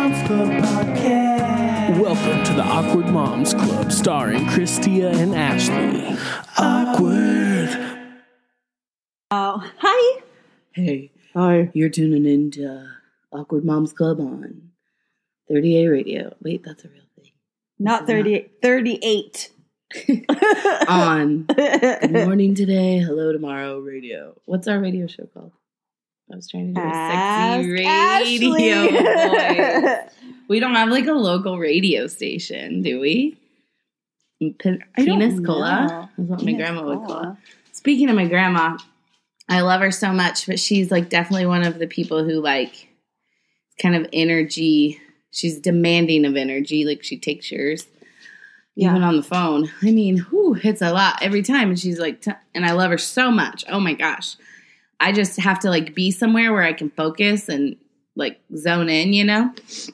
Moms Club podcast. Welcome to the Awkward Moms Club, starring Christia and Ashley. Awkward. Oh, hi. Hey, Hi. you're tuning in to Awkward Moms Club on 38 Radio. Wait, that's a real thing. Not 38. 38. On Good Morning Today, Hello Tomorrow Radio. What's our radio show called? I was trying to do a sexy radio voice. We don't have like a local radio station, do we? Penis Cola. That's what my grandma would call it. Speaking of my grandma, I love her so much, but she's like definitely one of the people who like kind of energy. She's demanding of energy. Like she takes yours. Even on the phone. I mean, it's a lot every time. And she's like, and I love her so much. Oh my gosh. I just have to like be somewhere where I can focus and like zone in, you know?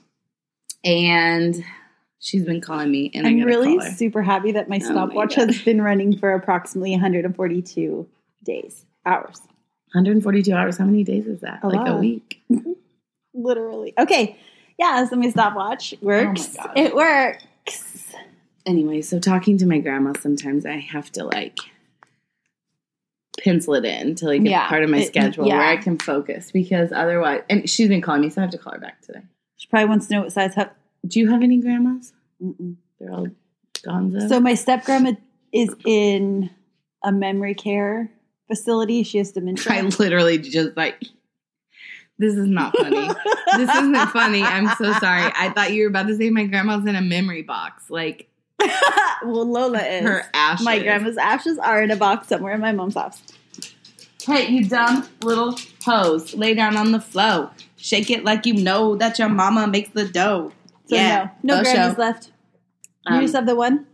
And she's been calling me and I'm I gotta really call her. super happy that my stopwatch God. has been running for approximately 142 hours. 142 hours. How many days is that? A like lot. a week. Literally. Okay. Yeah, so my stopwatch works. Oh my God. It works. Anyway, so talking to my grandma, sometimes I have to like pencil it in to like a part of my schedule where I can focus because otherwise, and she's been calling me, so I have to call her back today. She probably wants to know what size cup. Do you have any grandmas? Mm-mm. They're all gonzo. So my step grandma is in a memory care facility. She has dementia. I literally just like, this is not funny. This isn't funny. I'm so sorry. I thought you were about to say my grandma's in a memory box. Like, Well, Lola is. her ashes. My grandma's ashes are in a box somewhere in my mom's house. Hey, you dumb little hose. Lay down on the floor. Shake it like you know that your mama makes the dough. So no grannies left. You just have the one?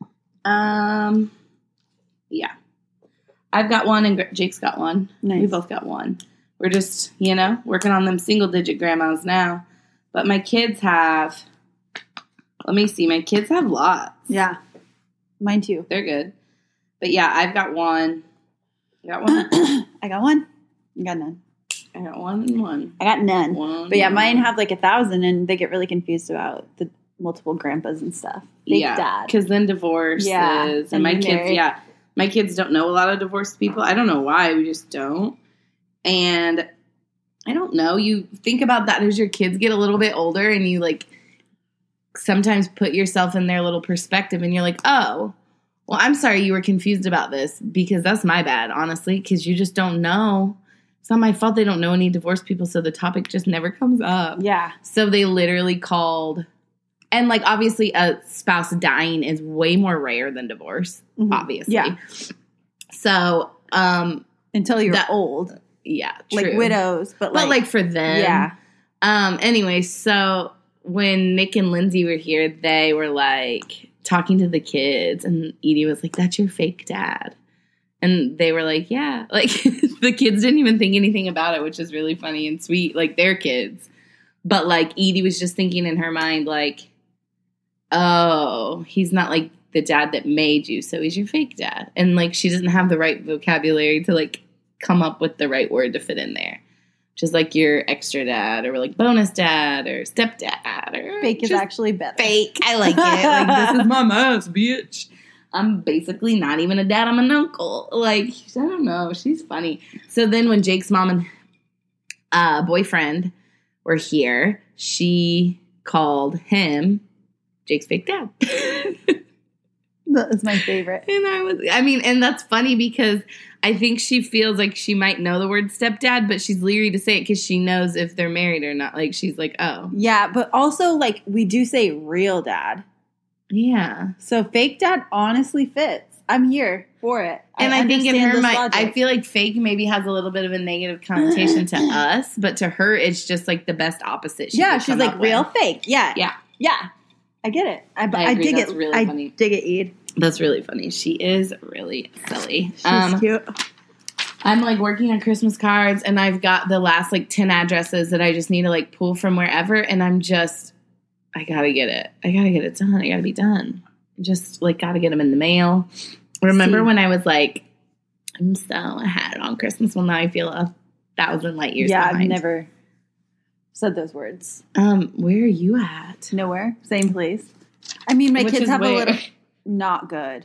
Yeah. I've got one and Jake's got one. Nice. We both got one. We're just, working on them single-digit grandmas now. But my kids have, let me see, my kids have lots. Yeah. Mine too. They're good. But yeah, I've got one. You got one? I got one. I got none. I got one and one. I got none. One But yeah, and mine one. have like 1,000 and they get really confused about the multiple grandpas and stuff. Fake dad. Because then divorces. Yeah, And my then kids, married. my kids don't know a lot of divorced people. I don't know why. We just don't. And I don't know. You think about that as your kids get a little bit older and you like sometimes put yourself in their little perspective and you're like, oh, well, I'm sorry you were confused about this because that's my bad, honestly, because you just don't know. It's not my fault they don't know any divorced people, so the topic just never comes up. Yeah. So they literally called, and like obviously a spouse dying is way more rare than divorce, obviously. Yeah. So, Until you're old. yeah, Like true. widows. But like for them. Yeah. Anyway, so when Nick and Lindsay were here, they were like talking to the kids, and Edie was like, "That's your fake dad." And they were like, yeah. Like, the kids didn't even think anything about it, which is really funny and sweet. Like, they're kids. But, like, Edie was just thinking in her mind, like, oh, he's not, like, the dad that made you, so he's your fake dad. And, like, she doesn't have the right vocabulary to, like, come up with the right word to fit in there. Just like your extra dad or, like, bonus dad or stepdad or... fake is just actually better. fake. I like it. Like, this is my mom's, bitch. I'm basically not even a dad. I'm an uncle. Like, I don't know. She's funny. So then when Jake's mom and boyfriend were here, she called him Jake's fake dad. That is my favorite. And that's funny because I think she feels like she might know the word stepdad, but she's leery to say it because she knows if they're married or not. Like, she's like, oh. Yeah, but also like we do say real dad. Yeah. So fake dad honestly fits. I'm here for it. And I think in understand her this mind, logic. I feel like fake maybe has a little bit of a negative connotation to us, but to her, it's just like the best opposite. She's like real fake. Yeah. Yeah. Yeah. I get it. I agree. dig That's it. really I funny. dig it, Ed. That's really funny. She is really silly. She's cute. I'm like working on Christmas cards and I've got the last like 10 addresses that I just need to like pull from wherever. And I'm just, I gotta get it. I gotta get it done. I gotta be done. Just like gotta get them in the mail. Remember when I was like, I'm so ahead on Christmas. Well, now I feel 1,000 light years behind. I've never said those words. Where are you at? Nowhere. Same place. I mean, my Which kids is have a where? little... Not good.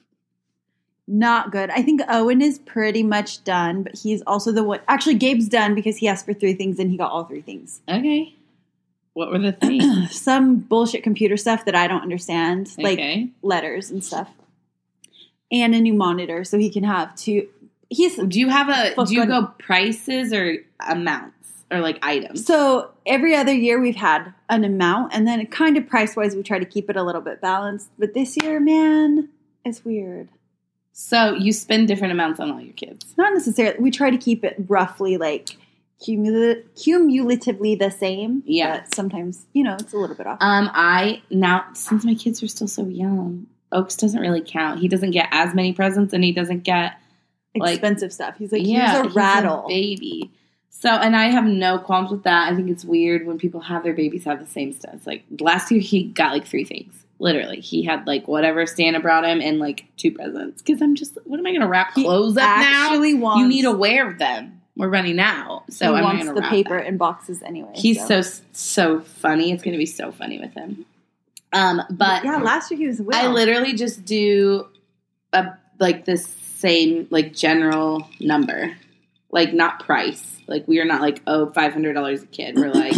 Not good. I think Owen is pretty much done, but he's also the one... Actually, Gabe's done because he asked for 3 things and he got all 3 things. Okay. What were the things? Some bullshit computer stuff that I don't understand. Like Okay. letters and stuff. And a new monitor so he can have 2... Do you Fucking- go prices or amounts or like items? So every other year we've had an amount, and then kind of price-wise we try to keep it a little bit balanced. But this year, man, it's weird. So you spend different amounts on all your kids. Not necessarily. We try to keep it roughly like cumulatively the same. Yeah. But sometimes, it's a little bit off. Since my kids are still so young, Oaks doesn't really count. He doesn't get as many presents, and he doesn't get like expensive stuff. He's like, yeah, here's a rattle. baby. So, and I have no qualms with that. I think it's weird when people have their babies have the same stuff. It's like last year he got like 3 things. Literally, he had like whatever Santa brought him and like 2 presents. Because I'm just, what am I going to wrap clothes up now? You need to wear them. We're running out, so he I'm wants going the to wrap paper that. in boxes anyway. He's so funny. It's going to be so funny with him. But yeah, last year he was. I literally just do the same like general number, like not price. Like we are not like $500 a kid. We're like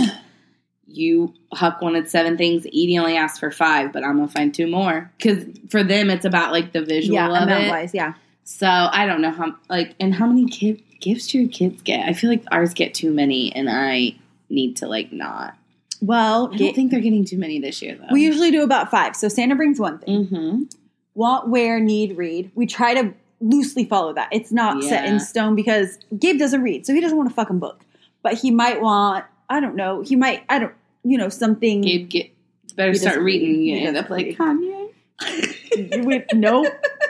Huck wanted 7 things. Edie only asked for 5, but I'm gonna find 2 more because for them it's about like the visual of amount it. wise, yeah. So I don't know how how many gifts do your kids get? I feel like ours get too many, and I need to like not. Well, I don't think they're getting too many this year though. we usually do about 5. So Santa brings 1 thing. Mm-hmm. Want, wear, need, read. We try to loosely follow that. It's not set in stone because Gabe doesn't read, so he doesn't want a fucking book. But he might want, I don't know, something. Gabe better He start doesn't reading. read. You He end up doesn't like Kanye. Nope.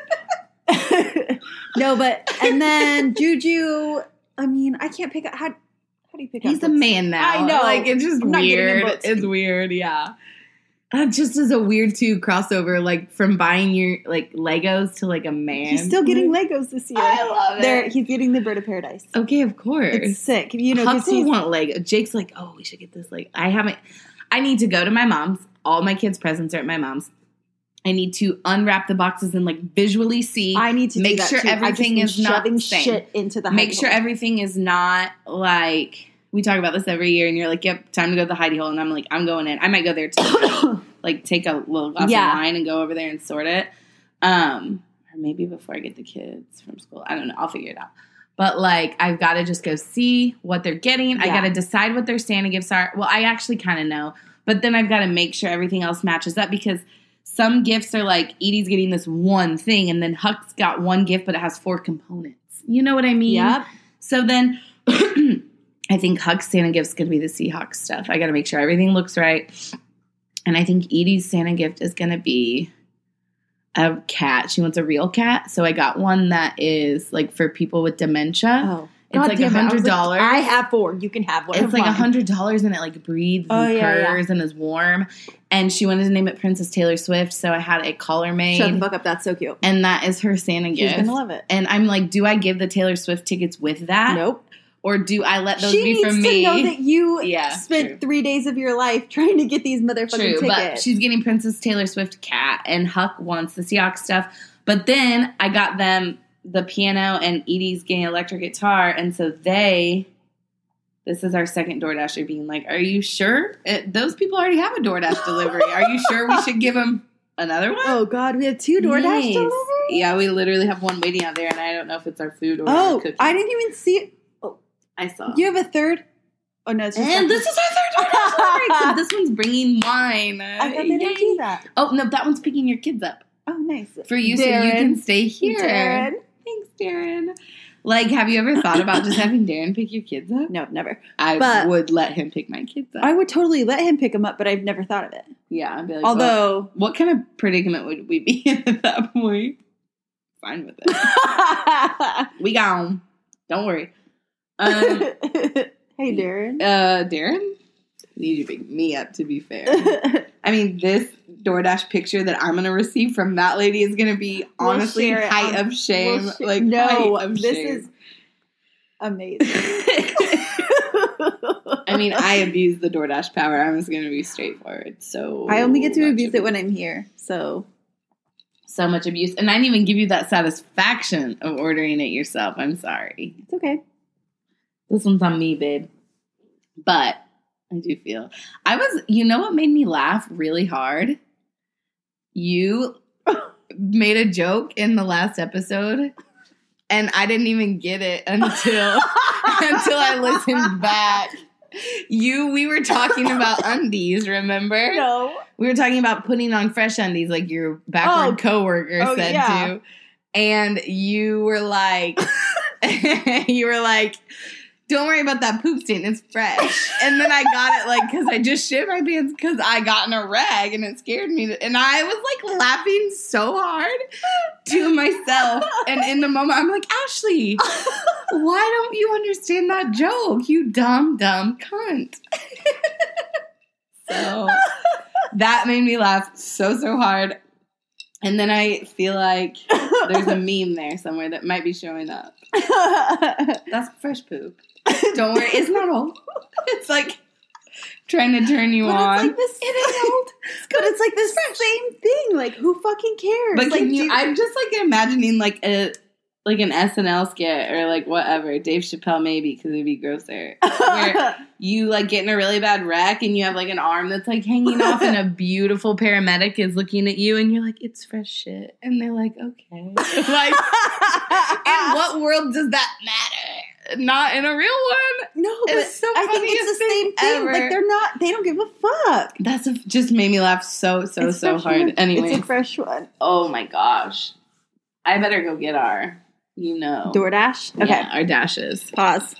No, but, and then Juju, I mean, I can't pick up, how do you pick up? He's a man now. I know. Like, it's just I'm not getting him weird. books. It's weird, yeah. That just is a weird, too, crossover, like, from buying your, like, Legos to, like, a man. He's still getting Legos this year. I love it. He's getting the Bird of Paradise. Okay, of course. It's sick. Huck will want Lego. Jake's like, oh, we should get this. Like, I need to go to my mom's. All my kids' presents are at my mom's. I need to unwrap the boxes and, like, visually see. I need to make do that sure too. everything is not shoving the same. shit into the Make hidey sure hole. everything is not, like, we talk about this every year, and you're like, yep, time to go to the hidey hole. And I'm like, I'm going in. I might go there too. Like, take a little glass of wine and go over there and sort it. Or maybe before I get the kids from school. I don't know. I'll figure it out. But, like, I've got to just go see what they're getting. Yeah. I got to decide what their Santa gifts are. Well, I actually kind of know. But then I've got to make sure everything else matches up because some gifts are like, Edie's getting this one thing, and then Huck's got one gift, but it has 4 components. You know what I mean? Yep. So then I think Huck's Santa gift's going to be the Seahawks stuff. I got to make sure everything looks right. And I think Edie's Santa gift is going to be a cat. She wants a real cat. So I got one that is like for people with dementia. Oh. It's like $100. I have 4. You can have one. It's like $100 and it like breathes and purrs and is warm. And she wanted to name it Princess Taylor Swift. So I had a collar made. Shut the fuck up. That's so cute. And that is her Santa gift. She's going to love it. And I'm like, do I give the Taylor Swift tickets with that? Nope. Or do I let those she be for needs me? to know that you true. spent 3 days of your life trying to get these motherfucking True, tickets. but she's getting Princess Taylor Swift cat, and Huck wants the Seahawks stuff. But then I got them the piano, and Edie's getting electric guitar, and so this is our second DoorDasher being like, are you sure? Those people already have a DoorDash delivery. Are you sure we should give them another one? Oh, God. We have 2 DoorDash Nice. deliveries? Yeah, we literally have one waiting out there, and I don't know if it's our food or our Oh, cookies. I didn't even see it. I saw. You have a 3rd? Oh, no, it's just And this is our third DoorDash delivery. So this one's bringing wine. I thought they didn't do that. Oh, no, that one's picking your kids up. Oh, nice. For you, so you can stay here. Darren. Thanks, Darren. Like, have you ever thought about just having Darren pick your kids up? No, never. I would let him pick my kids up. I would totally let him pick them up, but I've never thought of it. Yeah, I'd be like, Although, well, what kind of predicament would we be in at that point? Fine with it. We gone. Don't worry. Hey, Darren. Darren? You need to pick me up, to be fair. I mean, this DoorDash picture that I'm going to receive from that lady is going to be honestly height of shame. Like, height of shame. Amazing. I mean, I abuse the DoorDash power. I'm just going to be straightforward. So I only get to abuse it when I'm here. So much abuse. And I didn't even give you that satisfaction of ordering it yourself. I'm sorry. It's okay. This one's on me, babe. But I do feel. You know what made me laugh really hard? You made a joke in the last episode, and I didn't even get it until I listened back. We were talking about undies, remember? No. We were talking about putting on fresh undies like your backward coworker said to. And you were like, don't worry about that poop stain. It's fresh. And then I got it because I just shit my pants because I got in a rag and it scared me. And I was laughing so hard to myself. And in the moment, I'm like, Ashley, why don't you understand that joke? You dumb cunt. So that made me laugh so hard. And then I feel like there's a meme there somewhere that might be showing up. That's fresh poop. Don't worry, it's not old. It's trying to turn you on. It's this, it ain't old. But it's the same thing. Who fucking cares? But I'm just imagining an SNL skit or whatever. Dave Chappelle maybe because it'd be grosser. Where you get in a really bad wreck and you have an arm that's hanging off and a beautiful paramedic is looking at you and you're like, it's fresh shit. And they're like, okay. In what world does that matter? Not in a real one. No, but it's so I think it's the same thing. Ever. They don't give a fuck. That's just made me laugh so hard. Anyway. It's a fresh one. Oh my gosh. I better go get our, DoorDash? Okay. Yeah, our dashes. Pause.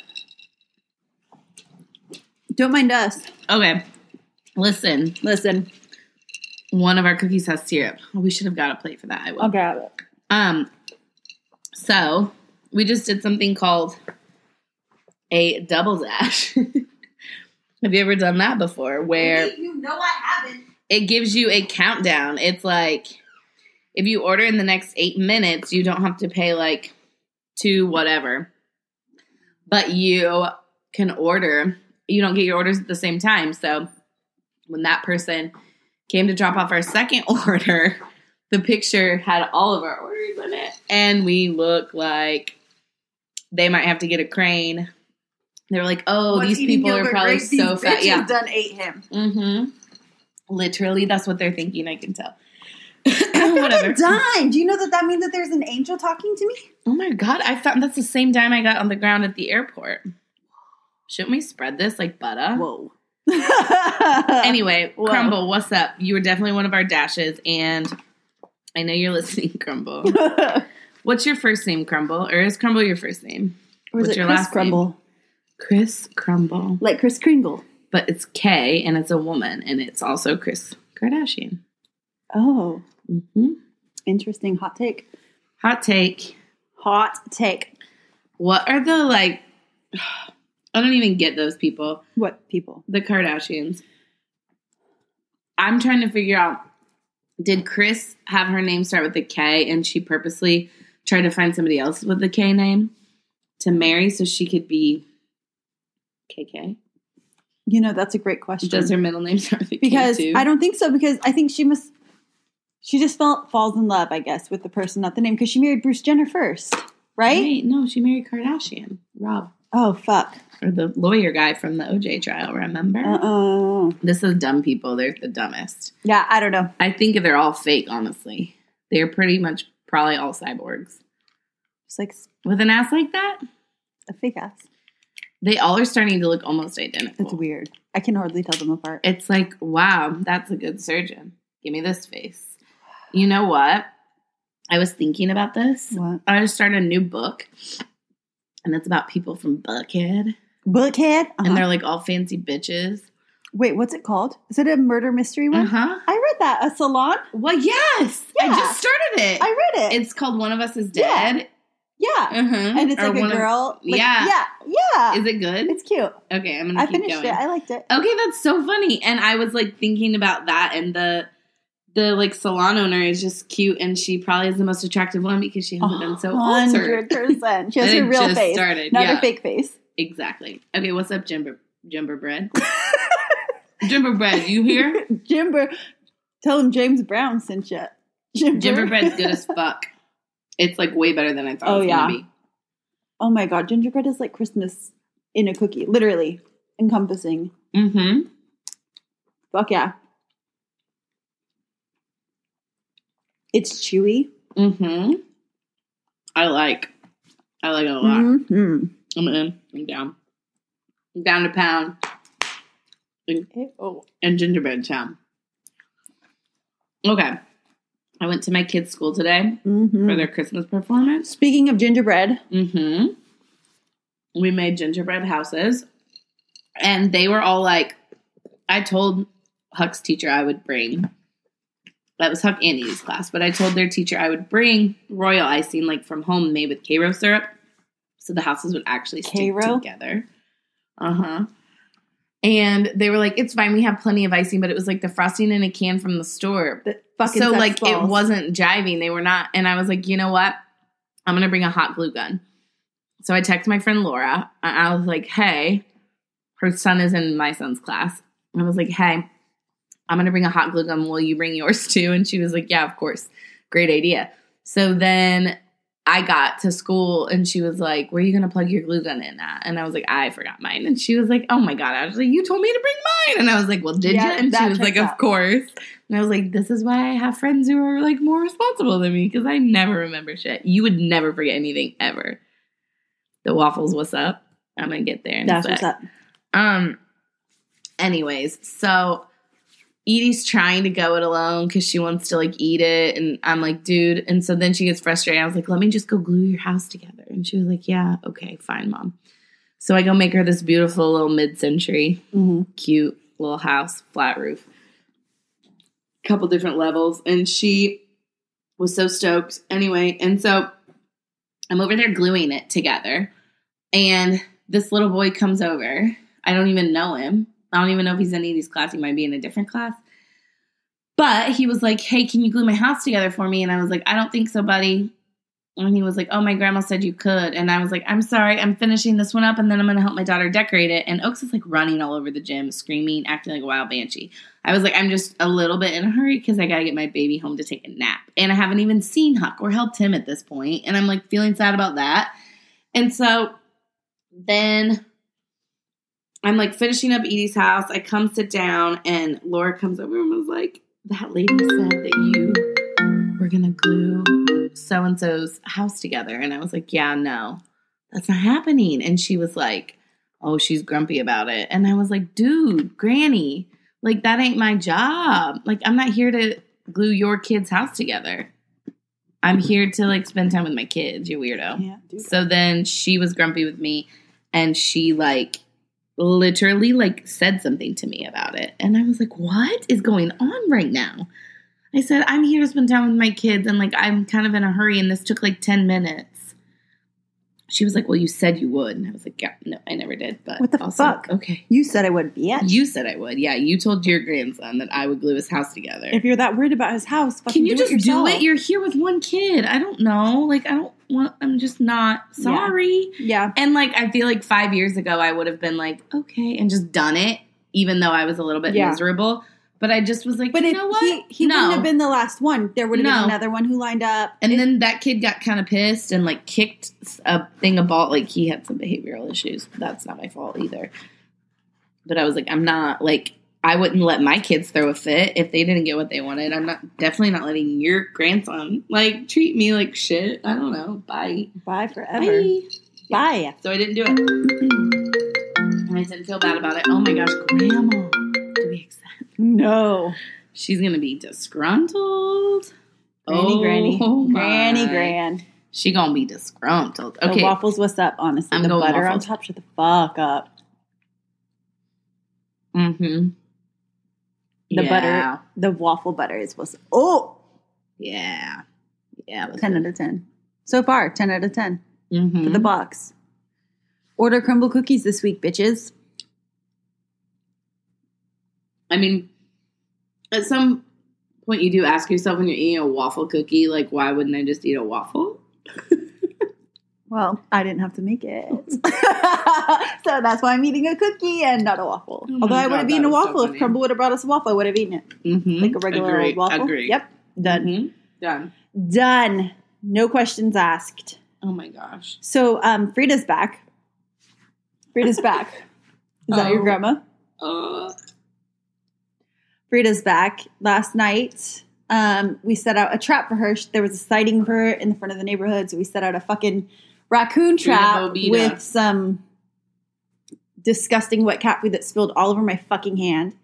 Don't mind us. Okay. Listen. One of our cookies has syrup. Oh, we should have got a plate for that. I will. I'll grab it. So we just did something called a double dash. Have you ever done that before? Where I haven't. It gives you a countdown. It's if you order in the next 8 minutes, you don't have to pay to whatever. But you can order. You don't get your orders at the same time. So when that person came to drop off our second order, the picture had all of our orders in it. And we look like they might have to get a crane. They were like, oh, these people are probably so fat. Yeah, done ate him. Mm-hmm. Literally, that's what they're thinking. I can tell. Whatever. Dime. Do you know that means that there's an angel talking to me? Oh my God. I found that's the same dime I got on the ground at the airport. Shouldn't we spread this like butter? Whoa. Anyway, whoa. Crumble, what's up? You were definitely one of our dashes, and I know you're listening, Crumble. What's your first name, Crumble? Or is Crumble your first name? Or is What's it your Chris last Crumble? Name? Chris Crumble. Like Kris Kringle. But it's K, and it's a woman, and it's also Kris Kardashian. Oh. Mm-hmm. Interesting. Hot take. Hot take. What are the, I don't even get those people. What people? The Kardashians. I'm trying to figure out, did Kris have her name start with a K, and she purposely tried to find somebody else with the K name to marry so she could be KK? That's a great question. Does her middle name start with a K because too? I don't think so, because I think she just falls in love, I guess, with the person, not the name, because she married Bruce Jenner first, right? Wait, no, she married Kardashian. Rob. Oh, fuck. Or the lawyer guy from the OJ trial, remember? This is dumb people. They're the dumbest. Yeah, I don't know. I think they're all fake, honestly. They're pretty much probably all cyborgs. Just with an ass like that? A fake ass. They all are starting to look almost identical. It's weird. I can hardly tell them apart. It's wow, that's a good surgeon. Give me this face. You know what? I was thinking about this. What? I just started a new book, and it's about people from Buckhead. Buckhead? Uh-huh. And they're all fancy bitches. Wait, what's it called? Is it a murder mystery one? Uh-huh. I read that. A salon? Well, yes. Yeah. I just started it. I read it. It's called One of Us is Dead. Yeah. Uh-huh. And it's a girl. Yeah. Is it good? It's cute. Okay, I'm going to keep going. I finished it. I liked it. Okay, that's so funny. And I was thinking about that and the salon owner is just cute, and she probably is the most attractive one because she hasn't been so altered. 100%. She has her real face, not her fake face. Exactly. Okay, what's up, Jimber Bread? Jimber Bread, you here? Jimber, tell him James Brown sent you. Jimber Bread's good as fuck. It's way better than I thought it was gonna be. Oh my god, gingerbread is like Christmas in a cookie, literally encompassing. Mm-hmm. Fuck yeah. It's chewy. Mm-hmm. I like it a lot. Mm-hmm. I'm in. I'm down. I'm down to pound. And gingerbread town. Okay. I went to my kids' school today for their Christmas performance. Speaking of gingerbread. Mm-hmm. We made gingerbread houses. And they were all I told Huck's teacher I would bring. That was Huck and Edie's class. But I told their teacher I would bring royal icing from home made with Karo syrup. So the houses would actually stick together. Uh-huh. And they were like, it's fine. We have plenty of icing. But it was the frosting in a can from the store. So it wasn't jiving. They were not. And I was like, you know what? I'm going to bring a hot glue gun. So I texted my friend Laura. I was like, hey, her son is in my son's class. I was like, hey, I'm going to bring a hot glue gun. Will you bring yours too? And she was like, yeah, of course. Great idea. So then I got to school and she was like, where are you going to plug your glue gun in at? And I was like, I forgot mine. And she was like, oh my God, Ashley, you told me to bring mine. And I was like, well, did you? And she was like, of course. And I was like, this is why I have friends who are more responsible than me because I never remember shit. You would never forget anything ever. The waffles, what's up? I'm going to get there in a sec. What's up. Anyways, so Edie's trying to go it alone because she wants to eat it. And I'm like, dude. And so then she gets frustrated. I was like, let me just go glue your house together. And she was like, yeah, okay, fine, Mom. So I go make her this beautiful little mid-century, cute little house, flat roof. Couple different levels. And she was so stoked. Anyway, and so I'm over there gluing it together. And this little boy comes over. I don't even know him. I don't even know if he's in Edie's class. He might be in a different class. But he was like, hey, can you glue my house together for me? And I was like, I don't think so, buddy. And he was like, oh, my grandma said you could. And I was like, I'm sorry. I'm finishing this one up, and then I'm going to help my daughter decorate it. And Oaks is running all over the gym, screaming, acting like a wild banshee. I was like, I'm just a little bit in a hurry because I got to get my baby home to take a nap. And I haven't even seen Huck or helped him at this point. And I'm feeling sad about that. And so then I'm finishing up Edie's house. I come sit down and Laura comes over and was like, that lady said that you were going to glue so-and-so's house together. And I was like, yeah, no, that's not happening. And she was like, oh, she's grumpy about it. And I was like, dude, Granny, that ain't my job. I'm not here to glue your kid's house together. I'm here to spend time with my kids, you weirdo. Yeah, dude. So then she was grumpy with me and she literally said something to me about it. And I was like, what is going on right now? I said, I'm here to spend time with my kids and I'm kind of in a hurry and this took 10 minutes. She was like, well, you said you would. And I was like, yeah, no, I never did. But what the fuck? Okay. You said I would, bitch. You said I would. Yeah, you told your grandson that I would glue his house together. If you're that worried about his house, can you just do it? You're here with one kid. I don't know. I'm just not sorry. Yeah. And I feel 5 years ago I would have been okay, and just done it, even though I was a little bit miserable. But I just was like, but you know what? He wouldn't have been the last one. There would have been another one who lined up. And then that kid got kind of pissed and kicked a thing of ball. He had some behavioral issues. That's not my fault either. But I was like, I'm not I wouldn't let my kids throw a fit if they didn't get what they wanted. I'm definitely not letting your grandson treat me like shit. I don't know. Bye. Bye forever. Bye. So I didn't do it. And I didn't feel bad about it. Oh my gosh, Grandma. Do we accept? No. She's going to be disgruntled. Granny. Gran. She going to be disgruntled. Okay. The waffles, what's up, honestly? The butter waffles on top, shut the fuck up. Mm-hmm. Butter, the waffle butter is what's oh. Yeah. Yeah. 10 out of 10. So far, 10 out of 10 for the box. Order crumble cookies this week, bitches. I mean, at some point you do ask yourself when you're eating a waffle cookie, like, why wouldn't I just eat a waffle? Well, I didn't have to make it. So that's why I'm eating a cookie and not a waffle. Oh Although I would have eaten a waffle. So if Crumble would have brought us a waffle, I would have eaten it. Mm-hmm. Like a regular old waffle. Agree. Yep. Done. Mm-hmm. Done. No questions asked. Oh my gosh. So Frida's back. Frida's back. Is that your grandma? Frida's back. Last night, we set out a trap for her. There was a sighting of her in the front of the neighborhood, so we set out a fucking raccoon trap with some disgusting wet cat food that spilled all over my fucking hand.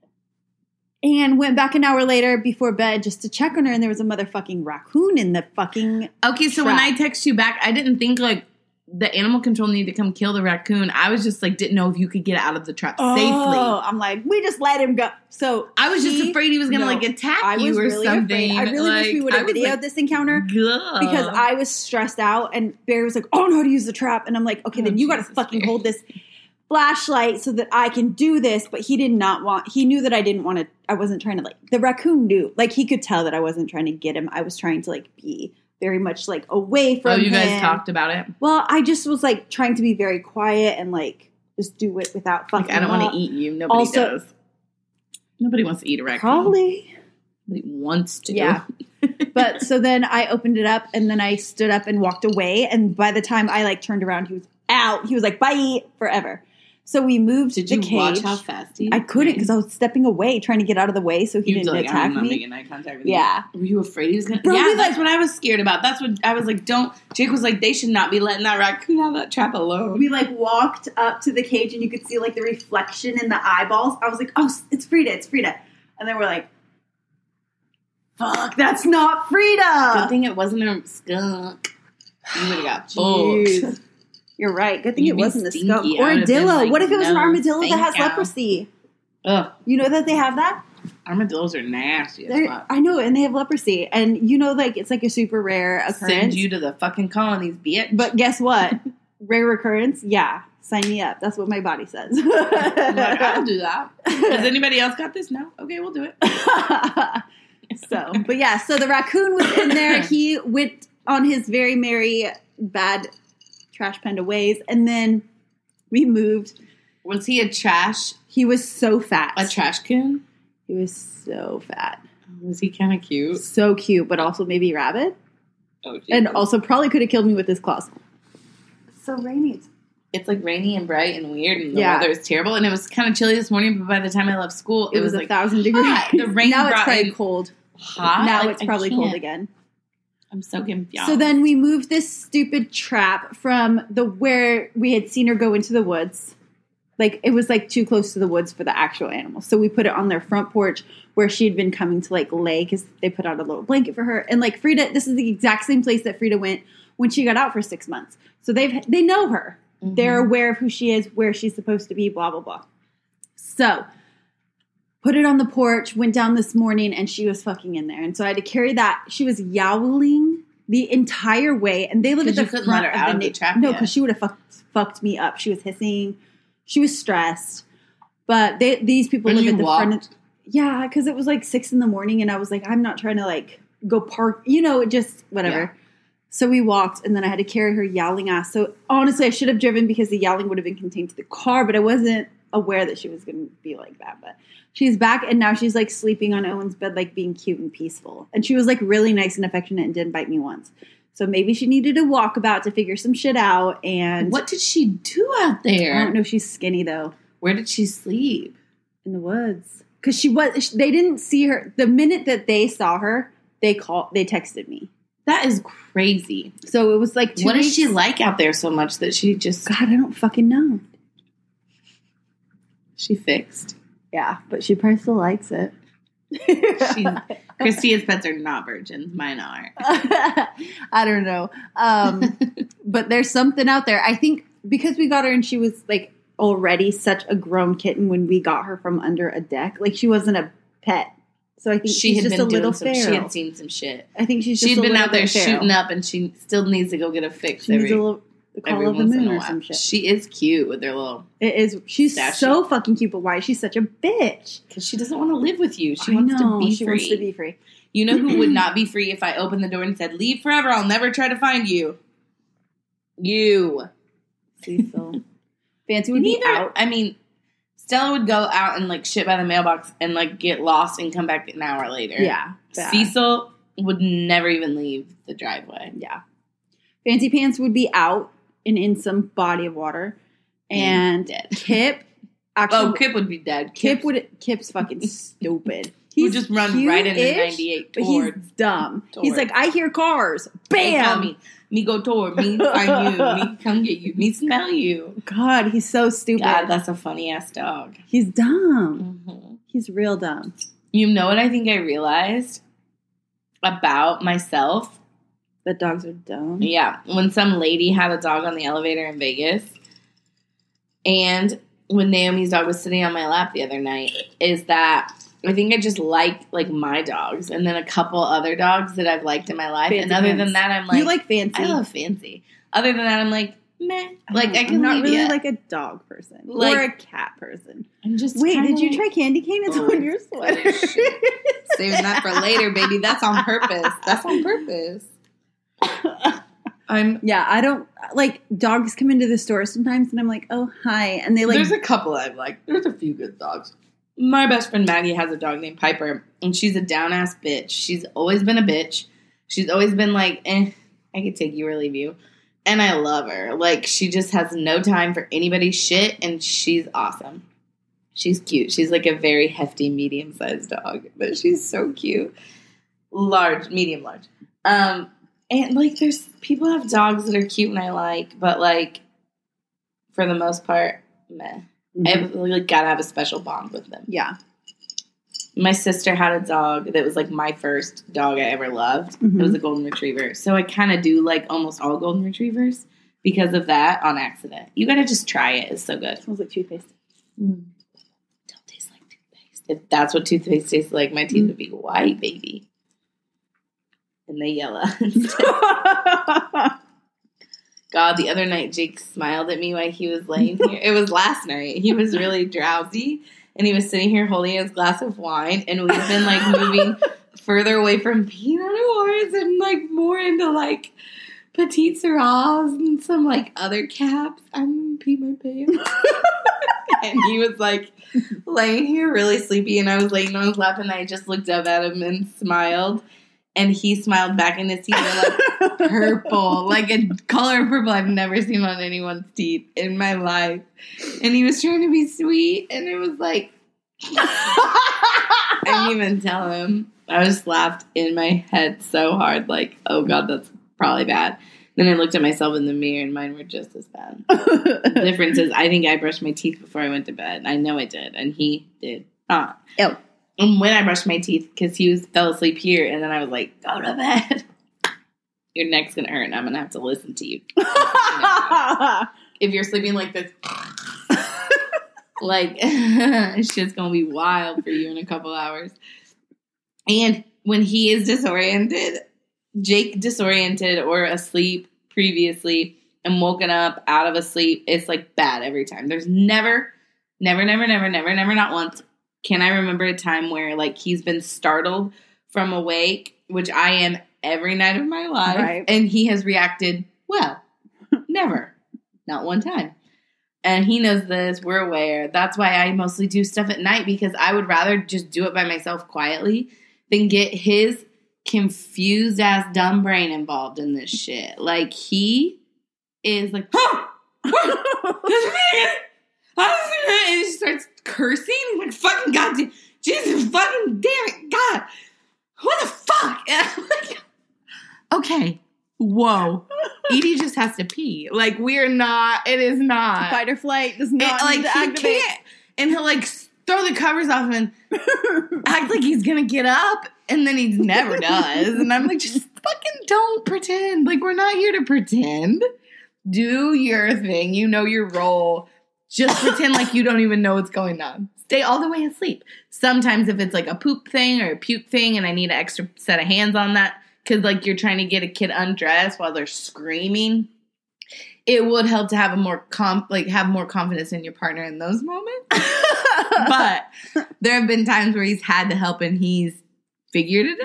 And went back an hour later before bed just to check on her, and there was a motherfucking raccoon in the fucking Okay, so trap. when I text you back, I didn't think, like, the animal control needed to come kill the raccoon. I was just, like, didn't know if you could get out of the trap safely. I'm like, we just let him go. So I was just afraid he was going to, like, attack you or really something. Afraid. I really wish we would have videoed this encounter. Because I was stressed out, and Barry was like, I don't know how to use the trap. And I'm like, okay, then you got to fucking hold this flashlight so that I can do this. But he did not want, he knew that I didn't want to, I wasn't trying to, like, the raccoon knew. Like, he could tell that I wasn't trying to get him. I was trying to, like, be very much, like, away from him. Oh, you guys talked about it? Well, I just was, like, trying to be very quiet and, like, just do it without fucking like, I don't want to eat you. Nobody does. Nobody wants to eat a raccoon. Probably. Nobody wants to. Yeah. But so then I opened it up and then I stood up and walked away. And by the time I, like, turned around, he was out. He was like, bye, forever. So we moved the cage. Did you watch how fast he I couldn't because I was stepping away, trying to get out of the way so he didn't attack I'm not me. making eye contact with Yeah. you. Were you afraid he was going to? Yeah, that's what I was scared about. That's what I was like, don't. Jake was like, they should not be letting that raccoon out of that trap alone. We, like, walked up to the cage and you could see, like, the reflection in the eyeballs. I was like, oh, it's Frida, it's Frida. And then we're like, fuck, that's not Frida. Good thing it wasn't a skunk. You would have got booked. You're right. Good thing it wasn't a skunk. stinky. Or I a would've been dillo. like, What if it was an no, armadillo that thank has you. leprosy? Ugh. You know that they have that? Armadillos are nasty as fuck. I know, and they have leprosy. And you know, like, it's like a super rare occurrence. Send you to the fucking colonies, bitch. But guess what? Rare occurrence? Yeah. Sign me up. That's what my body says. I'm like, I'll do that. Has anybody else got this? No? Okay, we'll do it. So the raccoon was in there. He went on his very merry, bad trash panda ways, and then we moved. Was he a trash? He was so fat. A trash coon? He was so fat. Was he kind of cute? So cute, but also maybe rabid. Oh, Jesus. And also probably could have killed me with his claws. So rainy. It's like rainy and bright and weird, and the weather is terrible. And it was kind of chilly this morning, but by the time I left school, it was like 1,000 degrees. Hot. The rain now it's brought probably in cold. Hot. Now Like, it's probably cold again. I'm so confused. So then we moved this stupid trap from where we had seen her go into the woods. Like, it was, like, too close to the woods for the actual animals. So we put it on their front porch where she had been coming to, like, lay because they put out a little blanket for her. And, like, Frida, this is the exact same place that Frida went when she got out for 6 months. So they know her. Mm-hmm. They're aware of who she is, where she's supposed to be, blah, blah, blah. So put it on the porch, went down this morning, and she was fucking in there. And so I had to carry that. She was yowling the entire way. And they live at the front of the trap. No, because she would have fucked me up. She was hissing. She was stressed. But these people live at the front. Yeah, because it was like 6 a.m. and I was like, I'm not trying to like go park, just whatever. Yeah. So we walked, and then I had to carry her yowling ass. So honestly, I should have driven because the yowling would have been contained to the car, but I wasn't aware that she was going to be like that. But she's back, and now she's like sleeping on Owen's bed, like being cute and peaceful. And she was like really nice and affectionate and didn't bite me once. So maybe she needed a walkabout to figure some shit out. And what did she do out there? I don't know. She's skinny though. Where did she sleep? In the woods. Because they didn't see her. The minute that they saw her, they texted me. That is crazy. So it was like 2 weeks. What is she like out there so much that she just... God, I don't fucking know. She fixed. Yeah, but she probably still likes it. Christia's pets are not virgins. Mine are. I don't know. But there's something out there. I think because we got her and she was like already such a grown kitten when we got her from under a deck. Like she wasn't a pet. So I think she's just a little feral. She had seen some shit. I think she'd been out there shooting up, and she still needs to go get a fix. She needs a The Call every of the once in Moon a or while. some shit. She is cute with their little... It is. She's statue. so fucking cute, but why is she such a bitch? Because she doesn't want to live with you. She I wants know, to be she free. wants to be free. You know who would not be free if I opened the door and said, leave forever, I'll never try to find you? You. Cecil. Fancy would be out. I mean, Stella would go out and, like, shit by the mailbox and, like, get lost and come back an hour later. Yeah. Bad. Cecil would never even leave the driveway. Yeah. Fancy Pants would be out and in some body of water. And dead. Kip, actually, Oh, Kip would be dead. Kip's fucking stupid. He would just run right into cute-ish, 98 but he's towards. dumb. He's towards. like, I hear cars. They call Bam! me go toward, me find you, me come get you, me smell you. God, he's so stupid. God, that's a funny ass dog. He's dumb. Mm-hmm. He's real dumb. You know what I think I realized about myself? That dogs are dumb. Yeah, when some lady had a dog on the elevator in Vegas, and when Naomi's dog was sitting on my lap the other night, is that I think I just like my dogs, and then a couple other dogs that I've liked in my life. Fancy and other Pants. than that, I'm like, You like Fancy. I love Fancy. Other than that, I'm like, meh. Like I can I'm not leave really ya. like a dog person Like- or a cat person. I'm just Wait, kinda did you like- try candy cane? It's Oh, on your sweater. shit. Saving that for later, baby. That's on purpose. That's on purpose. Yeah, I don't like dogs come into the store sometimes and I'm like, oh hi, and they like There's a couple I've liked. There's a few good dogs. My best friend Maggie has a dog named Piper, and she's a down-ass bitch. She's always been a bitch. She's always been like, I could take you or leave you. And I love her. Like, she just has no time for anybody's shit, and she's awesome. She's cute. She's like a very hefty, medium-sized dog, but she's so cute. Large, medium large. And, like, there's people have dogs that are cute and I like, but, like, for the most part, meh. I've like gotta have a special bond with them. Yeah. My sister had a dog that was like my first dog I ever loved. Mhm. It was a golden retriever. So I kind of do like almost all golden retrievers because of that on accident. You gotta just try it. It's so good. Smells like toothpaste. Don't taste like toothpaste. If that's what toothpaste tastes like, my teeth would be white, baby. And they yellow. God, the other night Jake smiled at me while he was laying here. It was last night. He was really drowsy, and he was sitting here holding his glass of wine, and we've been, like, moving further away from Pinot Noirs and, like, more into, like, Petite Sirahs and some, like, other caps. I'm gonna pee my pants. And he was, like, laying here really sleepy, and I was laying on his lap, and I just looked up at him and smiled. And he smiled back, and his teeth were like purple, like a color of purple I've never seen on anyone's teeth in my life. And he was trying to be sweet, and it was like, I didn't even tell him. I just laughed in my head so hard, like, oh God, that's probably bad. Then I looked at myself in the mirror, and mine were just as bad. The difference is I think I brushed my teeth before I went to bed. I know I did, and he did not. Ew. And when I brushed my teeth, because he fell asleep here, and then I was like, go to bed. Your neck's going to hurt, and I'm going to have to listen to you. If you're sleeping like this, like, it's just going to be wild for you in a couple hours. And when he is disoriented, Jake disoriented or asleep previously and woken up out of a sleep, it's like bad every time. There's never, not once can I remember a time where, like, he's been startled from awake, which I am every night of my life, Right. and he has reacted well. Never. Not one time. And he knows this. We're aware. That's why I mostly do stuff at night, because I would rather just do it by myself quietly than get his confused-ass dumb brain involved in this shit. Like, he is like, and he starts cursing. He's like, fucking goddamn, Jesus fucking damn it, God, what the fuck? And I'm like, okay, whoa. Edie just has to pee. Like, we're not, it is not. Fight or flight does not Like, need to he activate. can't. And he'll, like, throw the covers off and act like he's gonna get up, and then he never does. And I'm like, just fucking don't pretend. Like, we're not here to pretend. Do your thing. You know your role. Just pretend like you don't even know what's going on. Stay all the way asleep. Sometimes if it's like a poop thing or a puke thing and I need an extra set of hands on that because, like, you're trying to get a kid undressed while they're screaming, It would help to have a more have more confidence in your partner in those moments. But there have been times where he's had to help and he's figured it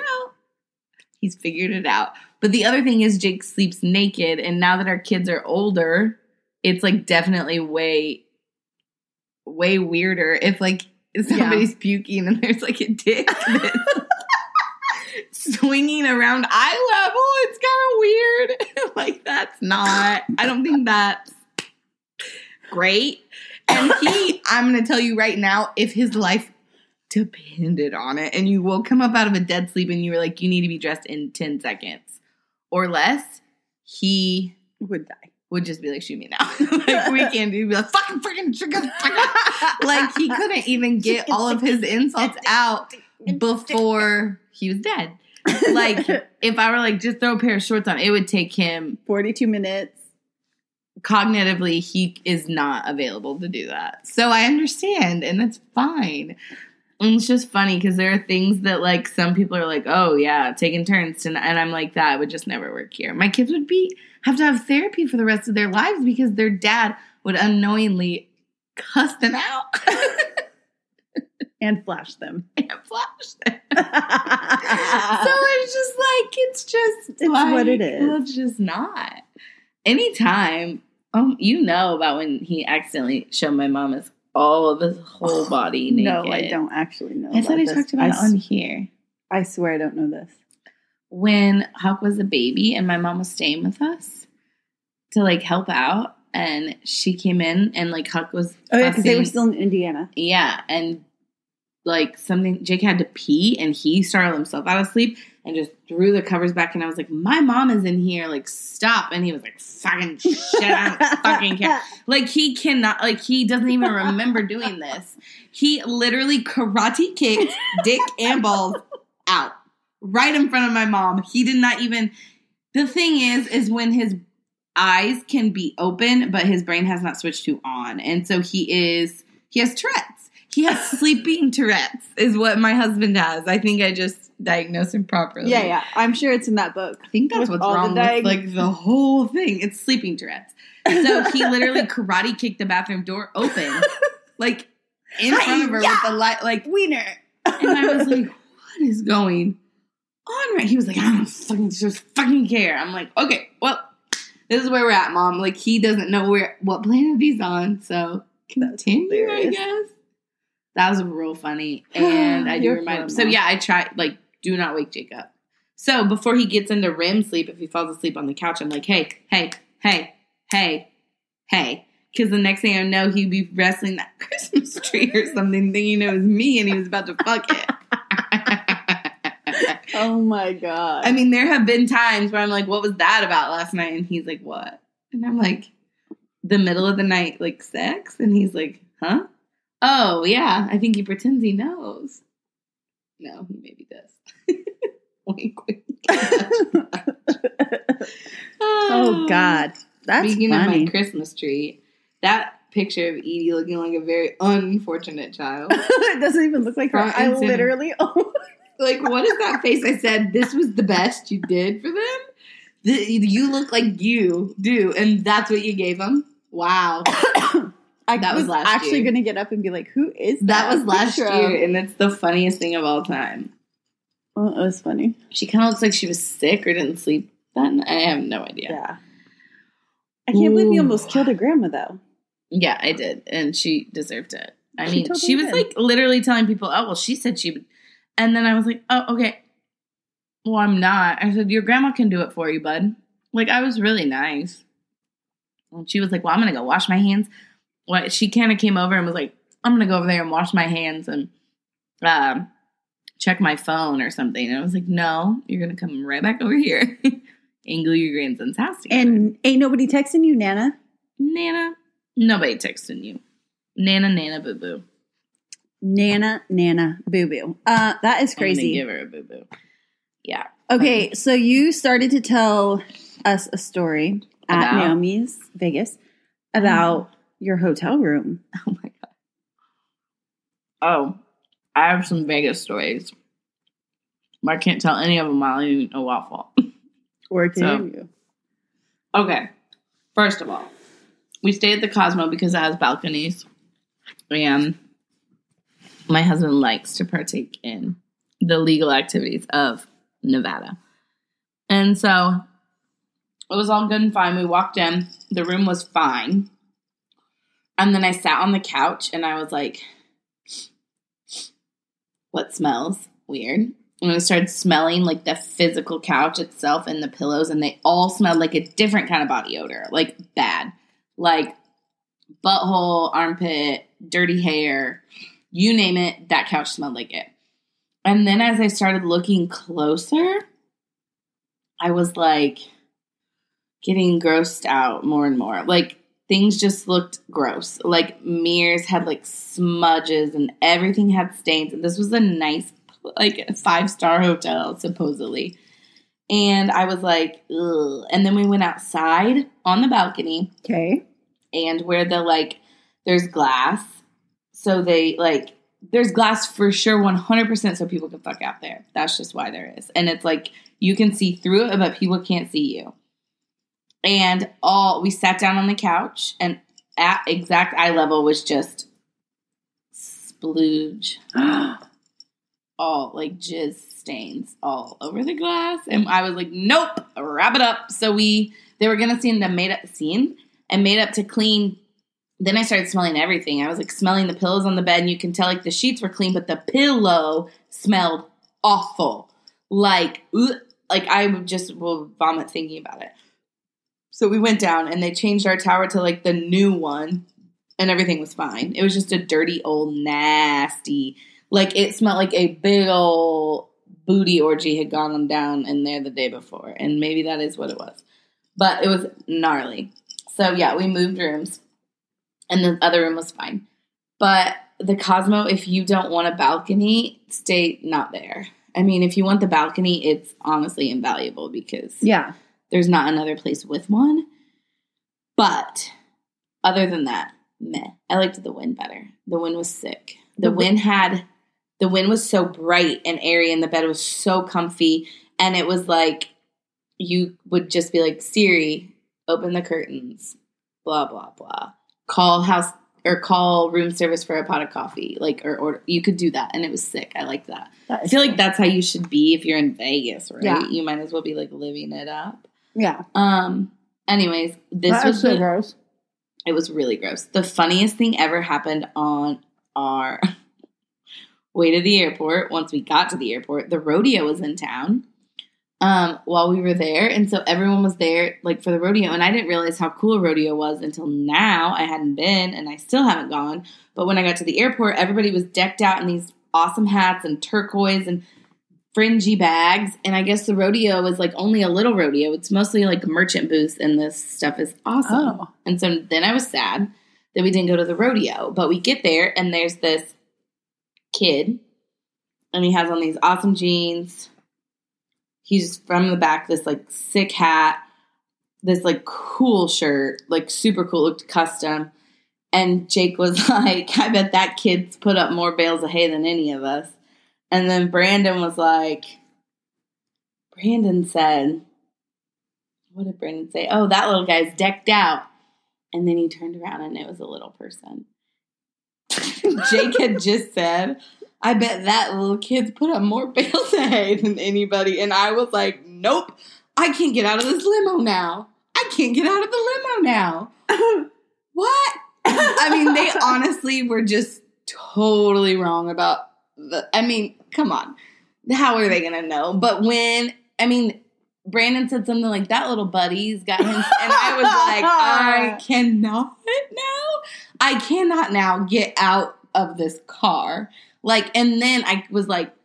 out. But the other thing is Jake sleeps naked, and now that our kids are older, it's like definitely way weirder if like somebody's puking and there's like a dick that's swinging around eye level. It's kind of weird. Like I don't think that's great. And I'm going to tell you right now, if his life depended on it and you woke him up out of a dead sleep and you were like, you need to be dressed in 10 seconds or less, he would die. Would just be like, shoot me now. Like, we can't do. He'd be like, fucking. Like, he couldn't even get all of his insults out before he was dead. Like, if I were like, just throw a pair of shorts on, it would take him 42 minutes. Cognitively, he is not available to do that. So I understand, and that's fine. And it's just funny because there are things that, like, some people are like, oh, yeah, taking turns. And I'm like, that would just never work here. My kids would have to have therapy for the rest of their lives because their dad would unknowingly cuss them out. And flash them. So it's just like, it's like, what it is. It's just not. Anytime, you know about when he accidentally showed my mom all of his whole body naked. No, I don't actually know. I thought I talked about it on here. I swear I don't know this. When Huck was a baby and my mom was staying with us to like help out, and she came in and like Huck was because they were still in Indiana. Yeah, and like Jake had to pee and he startled himself out of sleep and just threw the covers back, and I was like, my mom is in here, like, stop. And he was like, fucking shit, I don't fucking care. Like, he cannot, like, he doesn't even remember doing this. He literally karate kicked dick and balls out right in front of my mom. He did not even, the thing is when his eyes can be open, but his brain has not switched to on. And so he has Tourette's. He has sleeping Tourette's is what my husband has. I think I just diagnosed him properly. Yeah. I'm sure it's in that book. I think that's what's wrong with like the whole thing. It's sleeping Tourette's. So he literally karate kicked the bathroom door open, like in front of her with the light, like wiener. And I was like, what is going on? Right? He was like, I don't fucking care. I'm like, okay, well, this is where we're at, Mom. Like, he doesn't know what planet he's on, so continue, I guess. That was real funny, and I do remind him. So yeah, I try, like, do not wake Jake up. So before he gets into REM sleep, if he falls asleep on the couch, I'm like, hey, because the next thing I know, he'd be wrestling that Christmas tree or something, thinking it was me, and he was about to fuck it. Oh my God. I mean, there have been times where I'm like, what was that about last night? And he's like, what? And I'm like, the middle of the night, like, sex? And he's like, huh? Oh, yeah, I think he pretends he knows. No, he maybe does. Wink, wink. Oh, God. That's Speaking funny. of my Christmas tree, that picture of Edie looking like a very unfortunate child. It doesn't even look like her. I literally... Like, what is that face? I said, this was the best you did for them? You look like you do, and that's what you gave them? Wow. That was last actually going to get up and be like, who is that? That was last year, and it's the funniest thing of all time. Well, it was funny. She kind of looks like she was sick or didn't sleep that night. I have no idea. Yeah. I can't believe you almost killed a grandma, though. Yeah, I did, and she deserved it. I mean, she was, like, literally telling people, oh, well, she said she would. And then I was like, oh, okay. Well, I'm not. I said, your grandma can do it for you, bud. Like, I was really nice. And she was like, well, I'm going to go wash my hands. Well, she kind of came over and was like, I'm going to go over there and wash my hands and check my phone or something. And I was like, no, you're going to come right back over here and go to your grandson's house together. And ain't nobody texting you, Nana? Nana? Nobody texting you. Nana, boo-boo. Nana, boo-boo. That is crazy. I'm going to give her a boo-boo. Yeah. Okay, so you started to tell us a story at Naomi's Vegas about your hotel room. Oh, my God. Oh, I have some Vegas stories. But I can't tell any of them while I eat a waffle. Or can you? Okay. First of all, we stayed at the Cosmo because it has balconies. And my husband likes to partake in the legal activities of Nevada. And so it was all good and fine. We walked in. The room was fine. And then I sat on the couch and I was like, what smells weird? And I started smelling like the physical couch itself and the pillows, and they all smelled like a different kind of body odor, like bad, like butthole, armpit, dirty hair, you name it, that couch smelled like it. And then as I started looking closer, I was like getting grossed out more and more. Like things just looked gross. Like mirrors had like smudges and everything had stains. And this was a nice, like a 5-star hotel, supposedly. And I was like, ugh. And then we went outside on the balcony. Okay. And where the like, there's glass. So they like, there's glass for sure 100% so people can fuck out there. That's just why there is. And it's like, you can see through it, but people can't see you. And we sat down on the couch, and at exact eye level was just splooge. All like jizz stains all over the glass. And I was like, nope, wrap it up. So they were going to send a made up to clean. Then I started smelling everything. I was like smelling the pillows on the bed, and you can tell like the sheets were clean, but the pillow smelled awful. Like I just will vomit thinking about it. So we went down and they changed our tower to like the new one, and everything was fine. It was just a dirty old nasty, like it smelled like a big old booty orgy had gone down in there the day before. And maybe that is what it was, but it was gnarly. So yeah, we moved rooms and the other room was fine. But the Cosmo, if you don't want a balcony, stay not there. I mean, if you want the balcony, it's honestly invaluable because there's not another place with one. But other than that, meh. I liked the wind better. The wind was sick. The wind was so bright and airy, and the bed was so comfy. And it was like you would just be like, Siri, open the curtains, blah, blah, blah. Call room service for a pot of coffee, like, or order. You could do that, and it was sick. I like that. I feel like that's how you should be if you're in Vegas, right? Yeah. You might as well be like living it up. Yeah. Anyways, this was so gross. It was really gross. The funniest thing ever happened on our way to the airport. Once we got to the airport, the rodeo was in town. While we were there. And so everyone was there like for the rodeo. And I didn't realize how cool a rodeo was until now. I hadn't been and I still haven't gone. But when I got to the airport, everybody was decked out in these awesome hats and turquoise and fringy bags. And I guess the rodeo was like only a little rodeo. It's mostly like merchant booths and this stuff is awesome. Oh. And so then I was sad that we didn't go to the rodeo. But we get there and there's this kid and he has on these awesome jeans. He's from the back, this, like, sick hat, this, like, cool shirt, like, super cool, looked custom. And Jake was like, I bet that kid's put up more bales of hay than any of us. And then Brandon was like, Brandon said, what did Brandon say? Oh, that little guy's decked out. And then he turned around and it was a little person. Jake had just said, I bet that little kid's put up more bales of hay than anybody. And I was like, nope, I can't get out of this limo now. I can't get out of the limo now. What? I mean, they honestly were just totally wrong about come on. How are they going to know? But Brandon said something like, that little buddy's got him. And I was like, I cannot now get out of this car. Like, and then I was like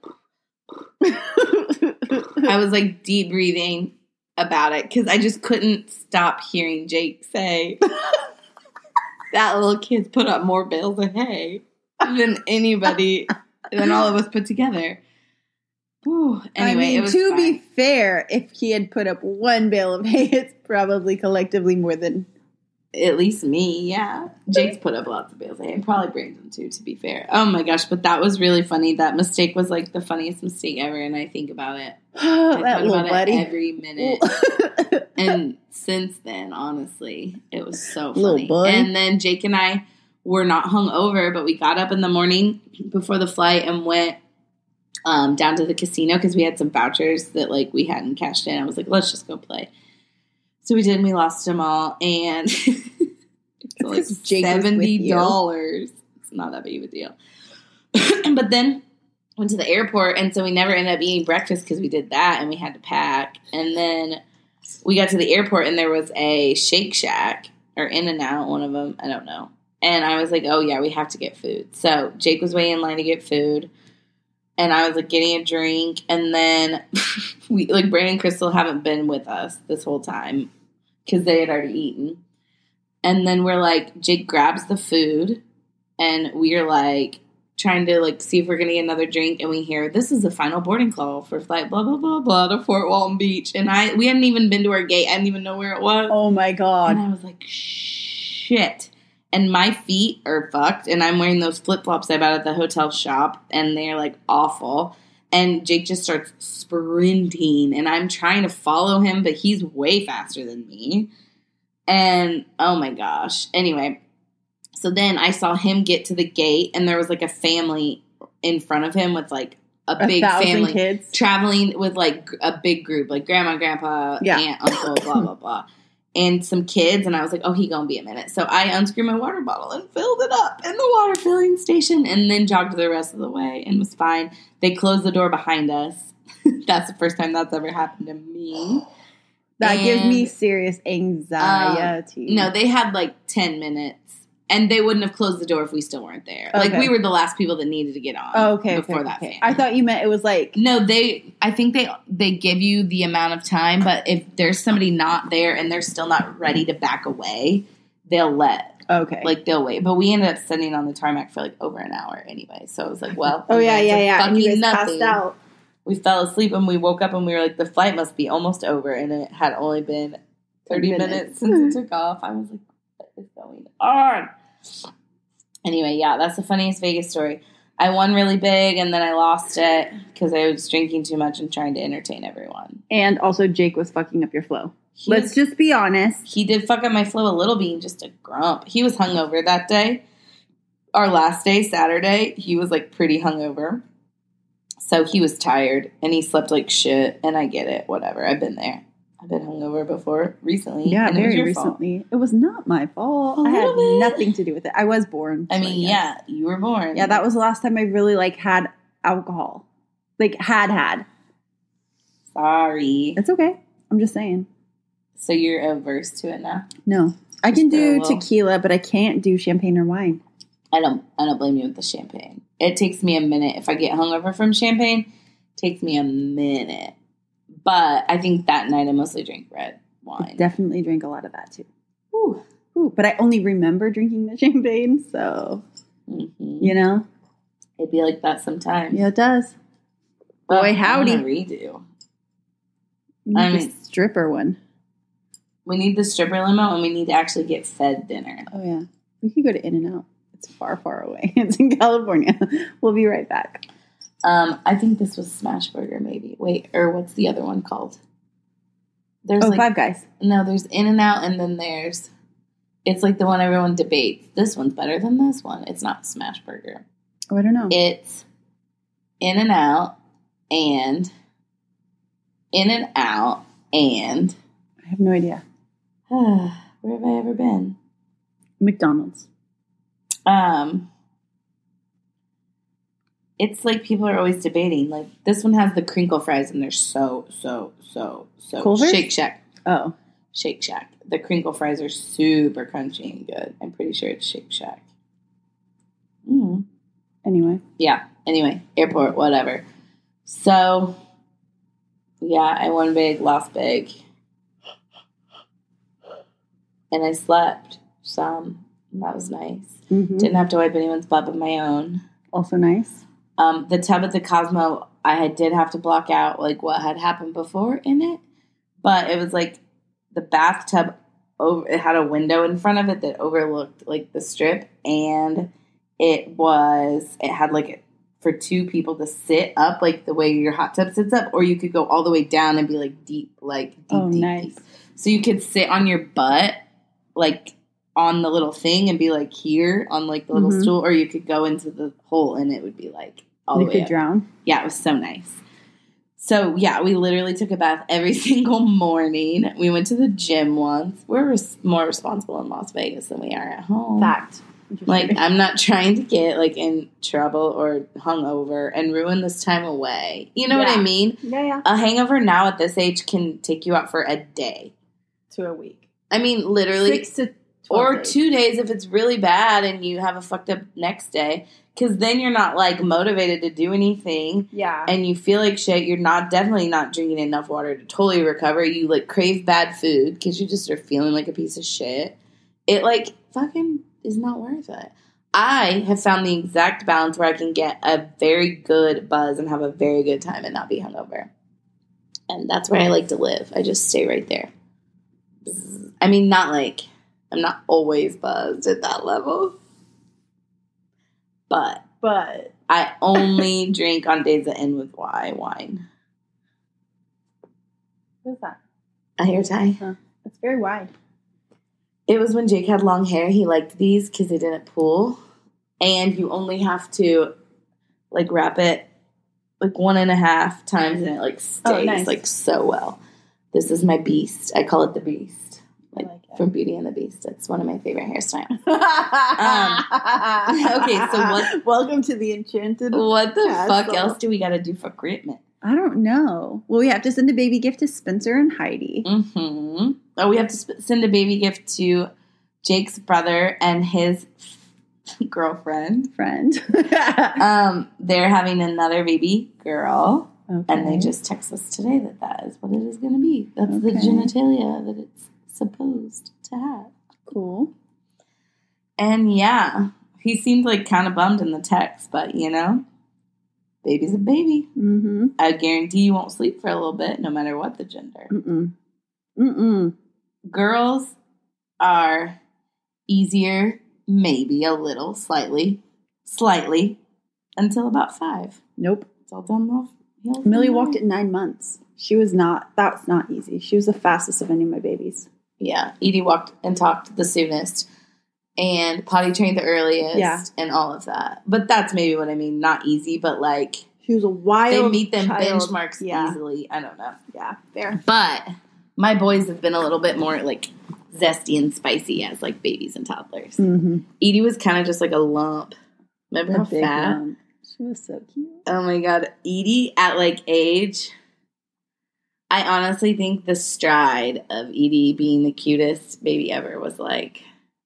deep breathing about it because I just couldn't stop hearing Jake say that little kid's put up more bales of hay than anybody, than all of us put together. Ooh, anyway, it was to be fair, if he had put up one bale of hay, it's probably collectively more than at least me, yeah. Jake's put up lots of bales of hay. And probably Brandon too, to be fair. Oh my gosh, but that was really funny. That mistake was like the funniest mistake ever, and I think about it. That little buddy. Every minute. And since then, honestly, it was so Little funny. boy. And then Jake and I were not hungover, but we got up in the morning before the flight and went down to the casino because we had some vouchers that like we hadn't cashed in. I was like, let's just go play. So we did, and we lost them all, and it's like $70. It's not that big of a deal. But then went to the airport, and so we never ended up eating breakfast because we did that, and we had to pack. And then we got to the airport, and there was a Shake Shack or In-N-Out, one of them, I don't know. And I was like, oh yeah, we have to get food. So Jake was waiting in line to get food. And I was like getting a drink, and then we like Brandon and Crystal haven't been with us this whole time because they had already eaten. And then we're like, Jake grabs the food, and we're like trying to like see if we're gonna get another drink, and we hear this is the final boarding call for flight blah blah blah blah to Fort Walton Beach, and we hadn't even been to our gate. I didn't even know where it was. Oh my God! And I was like, shit. And my feet are fucked, and I'm wearing those flip-flops I bought at the hotel shop, and they're, like, awful. And Jake just starts sprinting, and I'm trying to follow him, but he's way faster than me. And, oh, my gosh. Anyway, so then I saw him get to the gate, and there was, like, a family in front of him with, like, a big family. Kids. Traveling with, like, a big group, like grandma, grandpa, aunt, uncle, blah, blah, blah. And some kids, and I was like, oh, he gonna be a minute. So I unscrewed my water bottle and filled it up in the water filling station and then jogged the rest of the way and was fine. They closed the door behind us. That's the first time that's ever happened to me. That gives me serious anxiety. No, they had like 10 minutes. And they wouldn't have closed the door if we still weren't there. Okay. Like, we were the last people that needed to get on before that family. I thought you meant it was like... No, I think they give you the amount of time, but if there's somebody not there and they're still not ready to back away, they'll let. Okay. Like, they'll wait. But we ended up sitting on the tarmac for, like, over an hour anyway. So I was like, well... yeah. And you guys nothing. passed out. We fell asleep and we woke up and we were like, the flight must be almost over. And it had only been 30 minutes since it took off. I was like, what is going on? Anyway, yeah, that's the funniest Vegas story. I won really big, and then I lost it because I was drinking too much and trying to entertain everyone. And also, Jake was fucking up your flow. Let's just be honest. He did fuck up my flow a little, being just a grump. He was hungover that day. Our last day, Saturday, he was, like, pretty hungover. So he was tired, and he slept like shit, and I get it. Whatever. I've been there. I've been hungover before recently. Yeah, and very recently. It was not my fault. I had nothing to do with it. I was born. I mean, yeah, you were born. Yeah, that was the last time I really like had alcohol. Like had. Sorry. It's okay. I'm just saying. So you're averse to it now? No. I can do tequila, but I can't do champagne or wine. I don't blame you with the champagne. It takes me a minute. If I get hungover from champagne, it takes me a minute. But I think that night I mostly drank red wine. I definitely drank a lot of that too. Ooh. But I only remember drinking the champagne, so you know, it'd be like that sometimes. Yeah, it does. Boy, howdy! I want to redo. I mean, the stripper one. We need the stripper limo, and we need to actually get fed dinner. Oh yeah, we could go to In-N-Out. It's far, far away. It's in California. We'll be right back. I think this was Smash Burger, maybe. Wait, or what's the other one called? There's Five Guys. No, there's In-N-Out, and then it's like the one everyone debates. This one's better than this one. It's not Smash Burger. Oh, I don't know. It's In-N-Out and I have no idea. Where have I ever been? McDonald's. It's like people are always debating. Like, this one has the crinkle fries, and they're so Culver's? Shake Shack. Oh. Shake Shack. The crinkle fries are super crunchy and good. I'm pretty sure it's Shake Shack. Anyway. Yeah. Anyway, airport, whatever. So, yeah, I won big, lost big. And I slept some. And that was nice. Mm-hmm. Didn't have to wipe anyone's butt but my own. Also nice. The tub at the Cosmo, I did have to block out, like, what had happened before in it. But it was, like, the bathtub, it had a window in front of it that overlooked, like, the strip. And it had, like, for two people to sit up, like, the way your hot tub sits up. Or you could go all the way down and be, like, deep. Nice. So you could sit on your butt, like, on the little thing and be, like, here on, like, the little stool. Or you could go into the hole and it would be, like, all the way You could up. drown. Yeah, it was so nice. So, yeah, we literally took a bath every single morning. We went to the gym once. We're more responsible in Las Vegas than we are at home. Fact. Like, I'm not trying to get, like, in trouble or hungover and ruin this time away. You know what I mean? Yeah. A hangover now at this age can take you out for a day. To a week. I mean, literally. 6 to 12 or days. 2 days if it's really bad and you have a fucked up next day. Because then you're not, like, motivated to do anything. Yeah. And you feel like shit. You're definitely not drinking enough water to totally recover. You, like, crave bad food because you just are feeling like a piece of shit. It, like, fucking is not worth it. I have found the exact balance where I can get a very good buzz and have a very good time and not be hungover. And that's where I like to live. I just stay right there. I mean, not like, I'm not always buzzed at that level. But I only drink on days that end with wine. What's that? A hair tie. Huh. It's very wide. It was when Jake had long hair. He liked these because they didn't pull. And you only have to, like, wrap it, like, 1.5 times and it, like, stays, like, so well. This is my beast. I call it the beast. Like from Beauty and the Beast. It's one of my favorite hairstyles. Okay, so welcome to the Enchanted what the Castle. fuck else do we got to do for Christmas? I don't know. Well, we have to send a baby gift to Spencer and Heidi. Mm-hmm. Oh, we have to send a baby gift to Jake's brother and his girlfriend. They're having another baby girl. Okay. And they just text us today that is what it is going to be. That's the genitalia that it's supposed to have. Cool. And yeah, he seemed like kind of bummed in the text, but you know, baby's a baby. Mm-hmm. I guarantee you won't sleep for a little bit, no matter what the gender. Girls are easier, maybe a little, slightly, until about 5. Nope. It's all done well. Millie walked at 9 months. That was not easy. She was the fastest of any of my babies. Yeah. Edie walked and talked the soonest and potty trained the earliest and all of that. But that's maybe what I mean. Not easy, but like she was a wild they meet them child. benchmarks easily. I don't know. Yeah, fair. But my boys have been a little bit more like zesty and spicy as like babies and toddlers. Mm-hmm. Edie was kind of just like a lump. Remember how fat? Lump. She was so cute. Oh my God. Edie at like age... I honestly think the stride of Edie being the cutest baby ever was like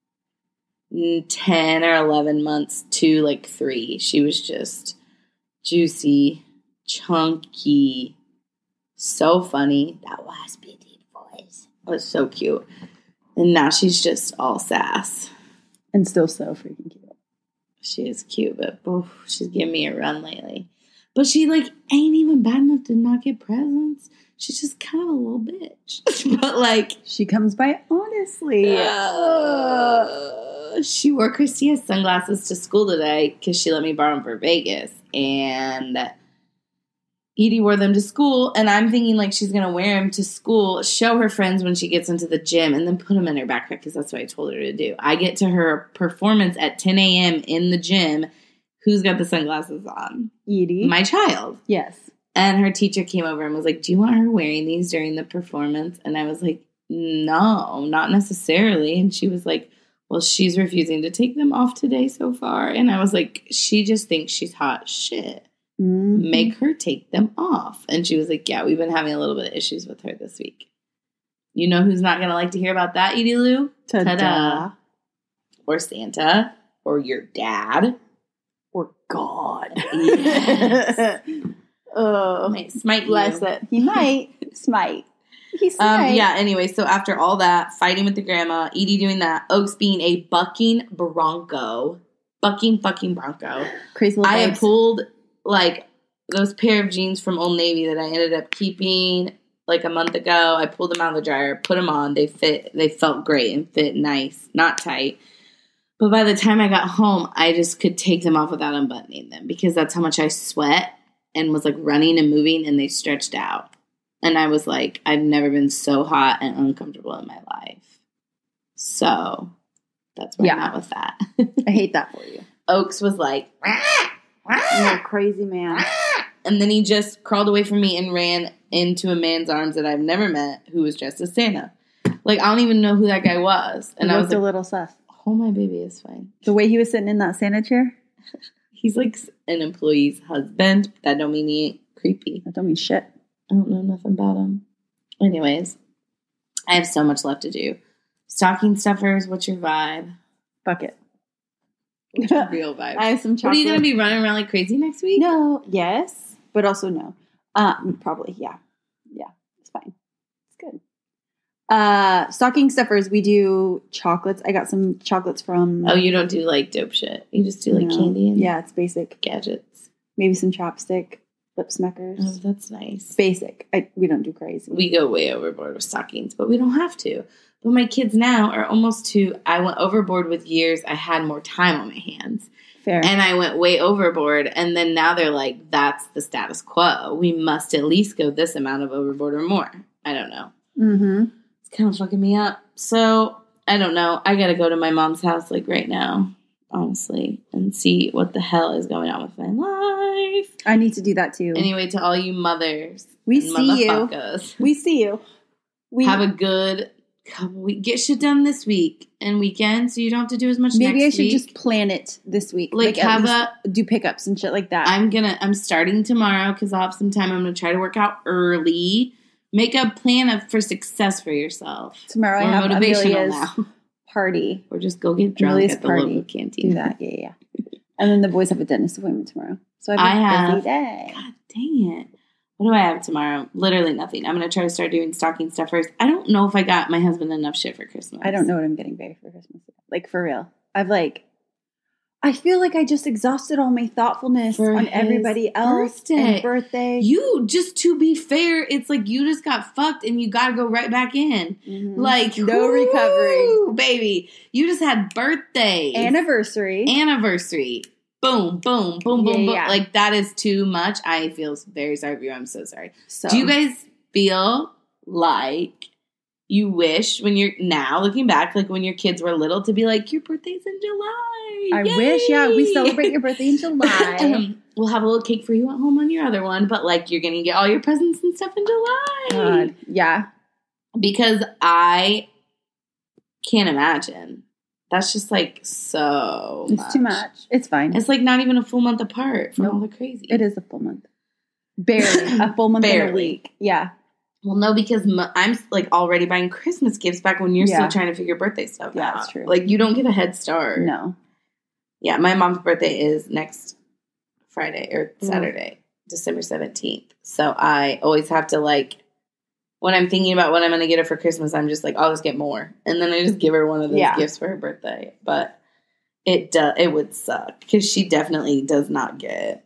10 or 11 months to like 3. She was just juicy, chunky, so funny. That was Beauty voice. It was so cute. And now she's just all sass. And still so freaking cute. She is cute, but she's giving me a run lately. But she like ain't even bad enough to not get presents. She's just kind of a little bitch. But, like... She comes by honestly. She wore Christia's sunglasses to school today because she let me borrow them for Vegas. And Edie wore them to school. And I'm thinking, like, she's going to wear them to school, show her friends when she gets into the gym, and then put them in her backpack because that's what I told her to do. I get to her performance at 10 a.m. in the gym. Who's got the sunglasses on? Edie. My child. Yes. And her teacher came over and was like, do you want her wearing these during the performance? And I was like, no, not necessarily. And she was like, well, she's refusing to take them off today so far. And I was like, she just thinks she's hot shit. Mm-hmm. Make her take them off. And she was like, yeah, we've been having a little bit of issues with her this week. You know who's not going to like to hear about that, Edie Lou? Ta-da. Or Santa. Or your dad. Or God. Yes. Oh, Might smite bless you. it. He might smite. He smite. Yeah, anyway, so after all that, fighting with the grandma, Edie doing that, Oaks being a bucking bronco. Bucking fucking bronco. Crazy little I had babes. pulled, like, those pair of jeans from Old Navy that I ended up keeping, like, a month ago. I pulled them out of the dryer, put them on. They felt great and fit nice, not tight. But by the time I got home, I just could take them off without unbuttoning them because that's how much I sweat and was like running and moving and they stretched out. And I was like, I've never been so hot and uncomfortable in my life. So that's where I'm at with that. I hate that for you. Oaks was like, You're a crazy man. and then he just crawled away from me and ran into a man's arms that I've never met who was dressed as Santa. Like, I don't even know who that guy was. And I was like, a little sus. oh, my baby is fine. The way he was sitting in that Santa chair? He's like an employee's husband. That don't mean he ain't creepy. That don't mean shit. I don't know nothing about him. Anyways, I have so much left to do. Stocking stuffers, what's your vibe? Fuck it. What's your real vibe? I have some chocolate. What, are you going to be running around like crazy next week? No. Yes. But also no. Probably, yeah. Yeah. It's fine. It's good. Stocking stuffers, we do chocolates. I got some chocolates from... Oh, you don't do like dope shit. You just do like candy and it's basic. gadgets. Maybe some chapstick, lip smackers. Oh, that's nice. Basic. We don't do crazy. We go way overboard with stockings, but we don't have to. But my kids now are almost to... I went overboard with years. I had more time on my hands. Fair. And I went way overboard. And then now they're like, that's the status quo. We must at least go this amount of overboard or more. I don't know. Mm-hmm. It's kind of fucking me up. So, I don't know. I got to go to my mom's house like right now, honestly, and see what the hell is going on with my life. I need to do that too. Anyway, to all you mothers. We and see you. motherfuckers, We see you. We have a good couple weeks. Get shit done this week and weekend so you don't have to do as much next week. Maybe I should just plan it this week. Like have do pickups and shit like that. I'm starting tomorrow because I'll have some time. I'm going to try to work out early. Make a plan for success for yourself. Tomorrow I have Amelia's party. Or just go get drunk at the local canteen. Do that, yeah. And then the boys have a dentist appointment tomorrow. So I have a busy day. God dang it. What do I have tomorrow? Literally nothing. I'm going to try to start doing stocking stuffers. I don't know if I got my husband enough shit for Christmas. I don't know what I'm getting Barry for Christmas. Like, for real. I feel like I just exhausted all my thoughtfulness on everybody else and birthday. You, just to be fair, it's like you just got fucked and you got to go right back in. Mm-hmm. Like, no recovery. Baby. You just had birthday. Anniversary. Boom, boom, boom, boom, boom. Yeah. Like, that is too much. I feel very sorry for you. I'm so sorry. So, do you guys feel like you wish when you're now looking back, like when your kids were little, to be like, your birthday's in July? I Yay! wish, we celebrate your birthday in July. We'll have a little cake for you at home on your other one, but like you're going to get all your presents and stuff in July. God, yeah. Because I can't imagine. That's just like so much. It's too much. It's fine. It's like not even a full month apart from all the crazy. It is a full month. Barely. A full month and a week. Yeah. Well, no, because I'm like already buying Christmas gifts back when you're still trying to figure birthday stuff out. Yeah, that's true. Like you don't get a head start. No. Yeah, my mom's birthday is next Friday or Saturday, December 17th. So I always have to like, when I'm thinking about what I'm going to get her for Christmas, I'm just like, I'll just get more. And then I just give her one of those gifts for her birthday. But it would suck because she definitely does not get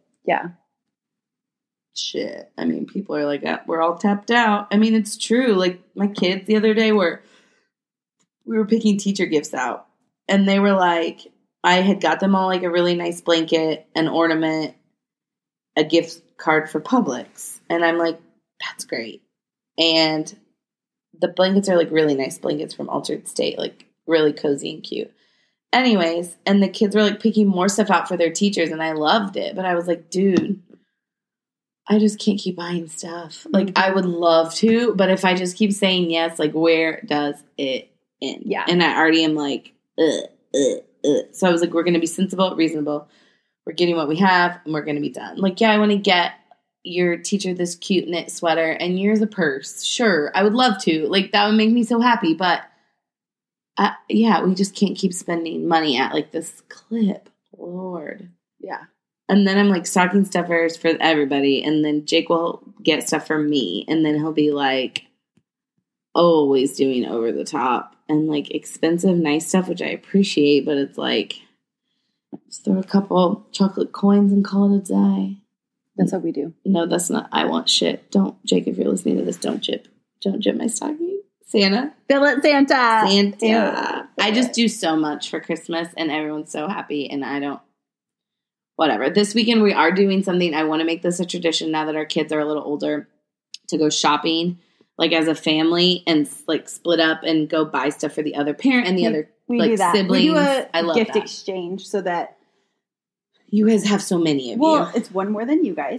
shit. I mean, people are like, we're all tapped out. I mean, it's true. Like my kids the other day we were picking teacher gifts out and they were like, I had got them all like a really nice blanket, an ornament, a gift card for Publix. And I'm like, that's great. And the blankets are like really nice blankets from Altered State, like really cozy and cute. Anyways, and the kids were like picking more stuff out for their teachers and I loved it. But I was like, dude, I just can't keep buying stuff. Like I would love to, but if I just keep saying yes, like where does it end? Yeah. And I already am like, So I was like, we're going to be sensible, reasonable. We're getting what we have and we're going to be done. Like, yeah, I want to get your teacher this cute knit sweater and yours a purse. Sure, I would love to. Like, that would make me so happy. But, we just can't keep spending money at, like, this clip. Lord. Yeah. And then I'm, like, stocking stuffers for everybody. And then Jake will get stuff for me. And then he'll be, like, always doing over the top and, like, expensive, nice stuff, which I appreciate. But it's, like, just throw a couple chocolate coins and call it a day. That's what we do. No, that's not. I want shit. Don't, Jake, if you're listening to this, don't jip my stocking. Santa. Fill it, Santa. Santa. I just do so much for Christmas and everyone's so happy and I don't, whatever. This weekend we are doing something. I want to make this a tradition now that our kids are a little older. to go shopping, like as a family, and like split up and go buy stuff for the other parent and the other we like do that. siblings. We do a I love gift that. exchange so that You guys have so many of you. it's one more than you guys.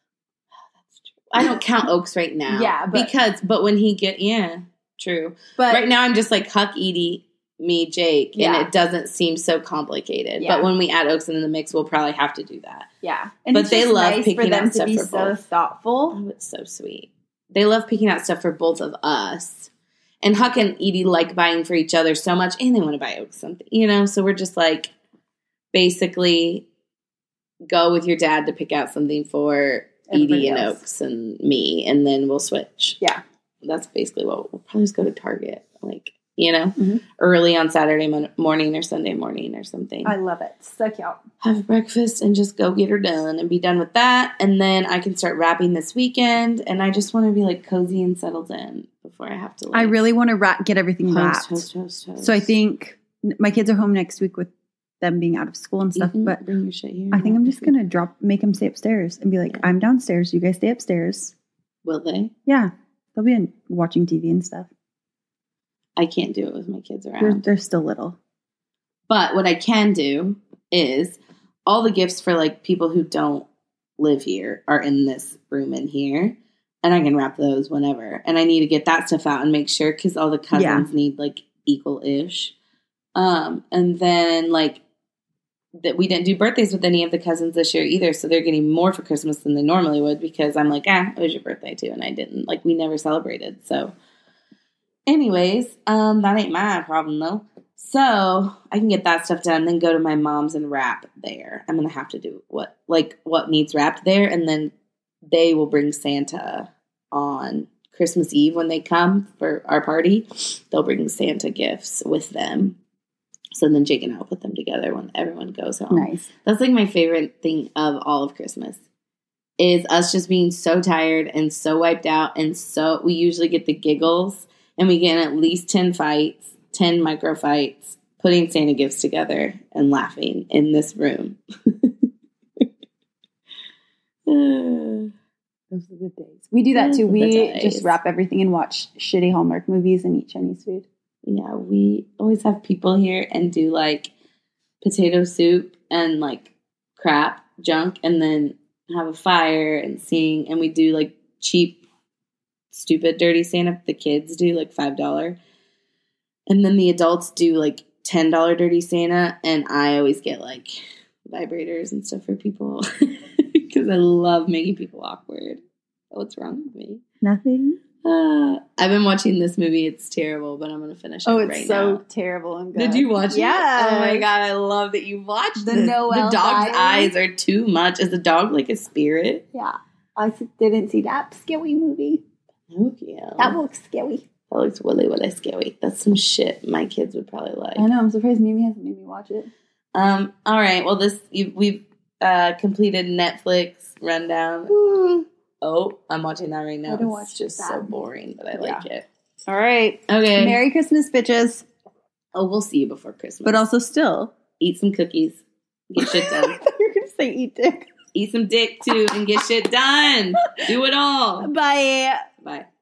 I don't count Oaks right now. Yeah, but when he true. But right now I'm just like Huck, Edie, me, Jake, Yeah. and it doesn't seem so complicated. Yeah. But when we add Oaks into the mix, we'll probably have to do that. yeah, and But it's they just love nice picking for them out to stuff be for so both. thoughtful. Oh, it's so sweet. They love picking out stuff for both of us. And Huck and Edie like buying for each other so much, and they want to buy Oaks something, So we're just like, basically, go with your dad to pick out something for Everybody Edie and else. Oaks and me, and then we'll switch. Yeah. That's basically what we'll probably just go to Target, Mhm. early on Saturday morning or Sunday morning or something. I love it. So cute. Have breakfast and just go get her done and be done with that. And then I can start wrapping this weekend. And I just want to be like cozy and settled in before I have to. I really want to get everything wrapped. Host. So I think my kids are home next week with them being out of school and stuff. You can But bring your shit here. I think I'm just gonna make them stay upstairs and be like, I'm downstairs. You guys stay upstairs. Will they? Yeah, they'll be watching TV and stuff. I can't do it with my kids around. They're still little. But what I can do is all the gifts for like people who don't live here are in this room in here. And I can wrap those whenever. And I need to get that stuff out and make sure because all the cousins need like equal-ish. And then like that we didn't do birthdays with any of the cousins this year either. So they're getting more for Christmas than they normally would because I'm like, it was your birthday too. And I didn't. Like we never celebrated. So anyways, that ain't my problem though. So I can get that stuff done, then go to my mom's and wrap there. I'm gonna have to do what needs wrapped there, and then they will bring Santa on Christmas Eve when they come for our party. They'll bring Santa gifts with them. So then Jake and I will put them together when everyone goes home. Nice. That's like my favorite thing of all of Christmas. Is us just being so tired and so wiped out, and so we usually get the giggles. And we get in at least 10 fights, 10 micro fights, putting Santa gifts together and laughing in this room. Those are the days. We do that too. Those are the We days. just wrap everything and watch shitty Hallmark movies and eat Chinese food. Yeah, we always have people here and do like potato soup and like crap junk and then have a fire and sing. And we do like cheap, stupid dirty Santa. The kids do like $5. And then the adults do like $10 dirty Santa. And I always get like vibrators and stuff for people because I love making people awkward. What's wrong with me? Nothing. I've been watching this movie. It's terrible, but I'm going to finish it right now. Oh, it's so terrible and good. Did you watch it? Yeah. Oh my God, I love that you watched The this. Noel The dog's Diaries. eyes are too much. Is the dog like a spirit? Yeah. I didn't see that scary movie. Oh, yeah. That looks scary. That looks really scary. That's some shit my kids would probably like. I know. I'm surprised Mimi hasn't made me watch it. All right. Well, we've completed Netflix rundown. Oh, I'm watching that right now. I don't It's watch just that. so boring, but I like it. All right. Okay. Merry Christmas, bitches. Oh, we'll see you before Christmas. But also still. Eat some cookies. Get shit I done. thought you were going to say eat dick. Eat some dick too and get shit done. Do it all. Bye. Bye.